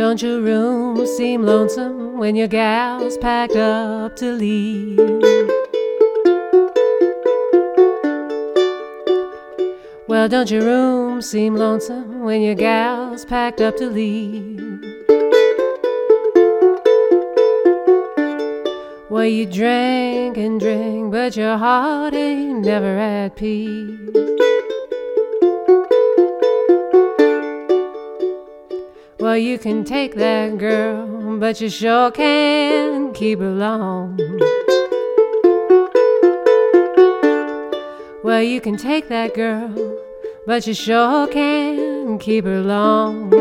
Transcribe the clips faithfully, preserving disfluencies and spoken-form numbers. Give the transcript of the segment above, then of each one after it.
don't your room seem lonesome when your gal's packed up to leave? Well, don't your room seem lonesome when your gal's packed up to leave? Well, you drink and drink, but your heart ain't never at peace. Well, you can take that girl, but you sure can't keep her long. Well, you can take that girl, but you sure can't keep her long.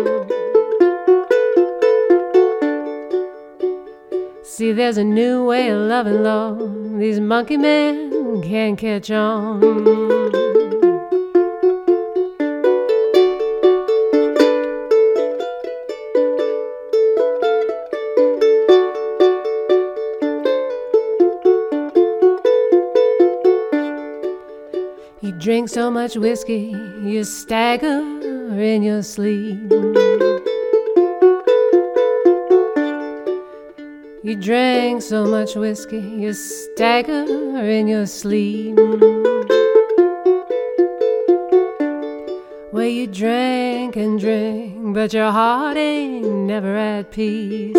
See, there's a new way of loving, Lord. These monkey men can't catch on. You drink so much whiskey, you stagger in your sleep. You drank so much whiskey, you stagger in your sleep. Well, you drink and drink, but your heart ain't never at peace.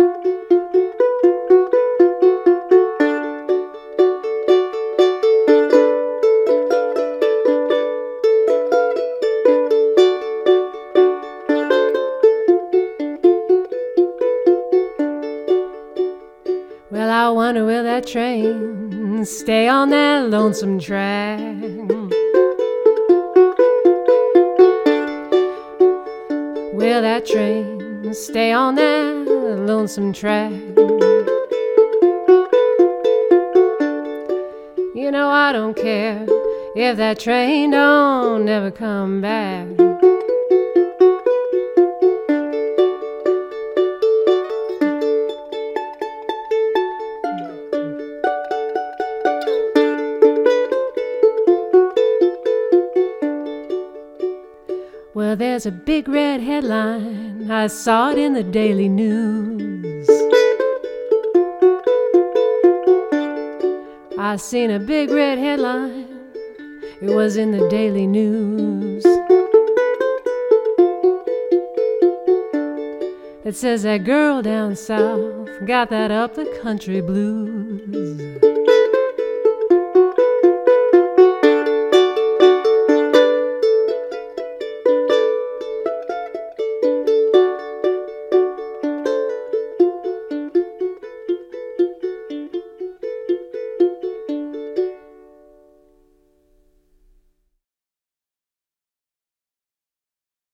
Well, I wonder will that train stay on that lonesome track? Will that train stay on that lonesome track? You know, I don't care if that train don't never come back. Well, there's a big red headline, I saw it in the Daily News. I seen a big red headline, it was in the Daily News. It says that girl down south got that up the country blues.